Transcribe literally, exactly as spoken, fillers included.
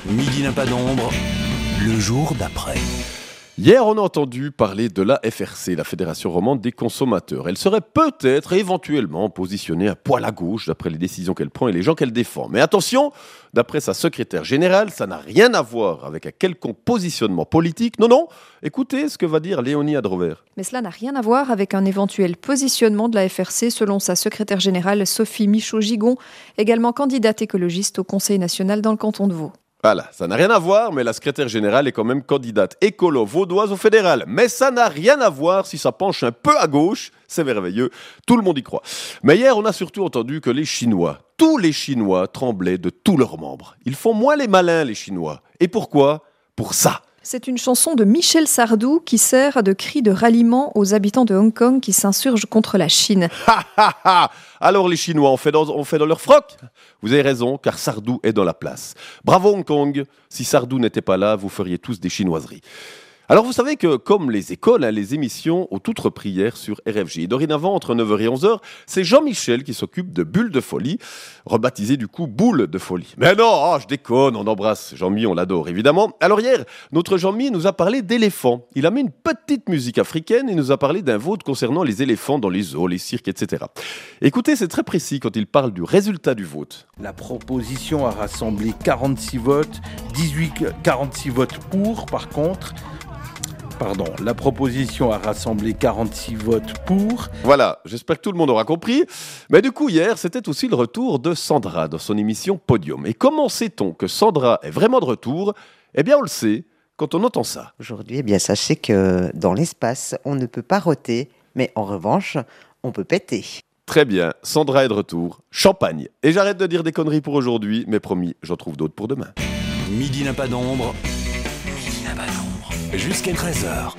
Midi n'a pas d'ombre, le jour d'après. Hier, on a entendu parler de la F R C, la Fédération romande des consommateurs. Elle serait peut-être éventuellement positionnée à poil à gauche d'après les décisions qu'elle prend et les gens qu'elle défend. Mais attention, d'après sa secrétaire générale, ça n'a rien à voir avec un quelconque positionnement politique. Non, non, écoutez ce que va dire Léonie Adrover. Mais cela n'a rien à voir avec un éventuel positionnement de la F R C selon sa secrétaire générale Sophie Michaud-Gigon, également candidate écologiste au Conseil national dans le canton de Vaud. Voilà, ça n'a rien à voir, mais la secrétaire générale est quand même candidate écolo vaudoise au fédéral. Mais ça n'a rien à voir si ça penche un peu à gauche, c'est merveilleux, tout le monde y croit. Mais hier, on a surtout entendu que les Chinois, tous les Chinois tremblaient de tous leurs membres. Ils font moins les malins, les Chinois. Et pourquoi ? Pour ça. C'est une chanson de Michel Sardou qui sert de cri de ralliement aux habitants de Hong Kong qui s'insurgent contre la Chine. Ha ha ha ! Alors les Chinois, on fait, dans, on fait dans leur froc ? Vous avez raison, car Sardou est dans la place. Bravo Hong Kong, si Sardou n'était pas là, vous feriez tous des chinoiseries. Alors vous savez que, comme les écoles, hein, les émissions ont toutes repris hier sur R F G. Et dorénavant, entre neuf heures et onze heures, c'est Jean-Michel qui s'occupe de Bulle de Folie, rebaptisé du coup Boule de Folie. Mais non, oh, je déconne, on embrasse Jean-Mi, on l'adore évidemment. Alors hier, notre Jean-Mi nous a parlé d'éléphants. Il a mis une petite musique africaine et nous a parlé d'un vote concernant les éléphants dans les zoos, les cirques, et cetera. Écoutez, c'est très précis quand il parle du résultat du vote. La proposition a rassemblé quarante-six votes, dix-huit, quarante-six votes pour, par contre... Pardon, la proposition a rassemblé quarante-six votes pour. Voilà, j'espère que tout le monde aura compris. Mais du coup, hier, c'était aussi le retour de Sandra dans son émission Podium. Et comment sait-on que Sandra est vraiment de retour ? Eh bien, on le sait quand on entend ça. Aujourd'hui, eh bien, sachez que dans l'espace, on ne peut pas roter, mais en revanche, on peut péter. Très bien, Sandra est de retour. Champagne. Et j'arrête de dire des conneries pour aujourd'hui, mais promis, j'en trouve d'autres pour demain. Midi n'a pas d'ombre, midi n'a pas d'ombre, jusqu'à treize heures.